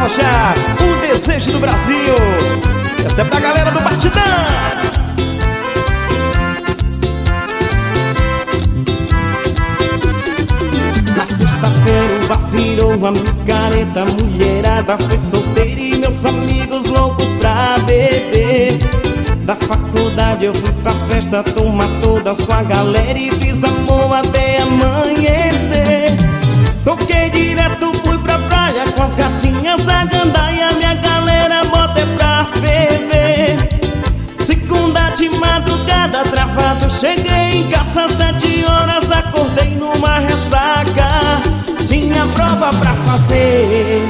Rocha, o desejo do Brasil. Essa é pra galera do Batidão. Na sexta-feira o bar virou uma micareta, mulherada foi solteira e meus amigos loucos pra beber. Da faculdade eu fui pra festa, tomar todas com a galera e fiz amor até amanhecer. Toquei direto, fui pra praia com as gatinhas da gandaia, minha galera bota é pra ferver. Segunda de madrugada, travado, cheguei em casa às 7 horas, acordei numa ressaca. Tinha prova pra fazer,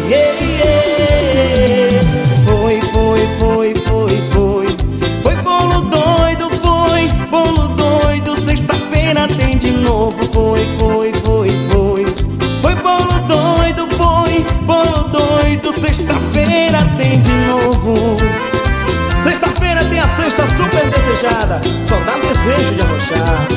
Foi bolo doido, foi bolo doido. Sexta-feira tem de novo, foi bolo doido, foi bolo doido. Sexta-feira tem de novo. Sexta-feira tem a sexta super desejada, só dá desejo de arrochar.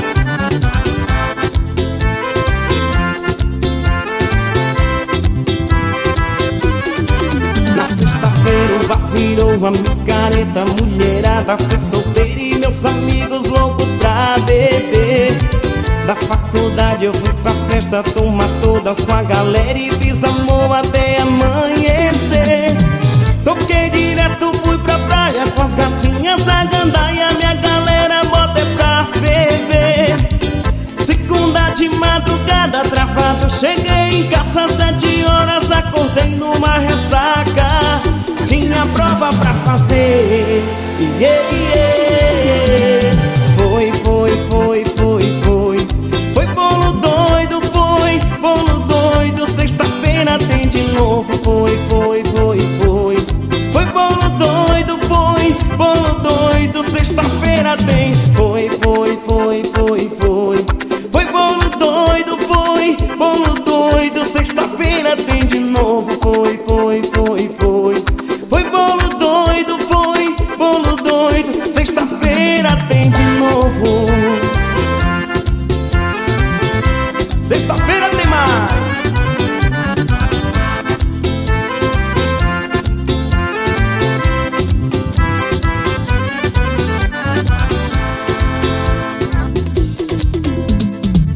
Na sexta-feira o bar virou uma micareta, mulherada foi solteira e meus amigos loucos pra beber. Da faculdade eu fui pra festa, tomar todas com a galera e fiz amor até amanhecer. Toquei direto, fui pra praia com as gatinhas da gandaia, minha galera bota é pra ferver. Segunda de madrugada, travado, cheguei em casa às 7 horas, acordei numa ressaca. Tinha prova pra fazer,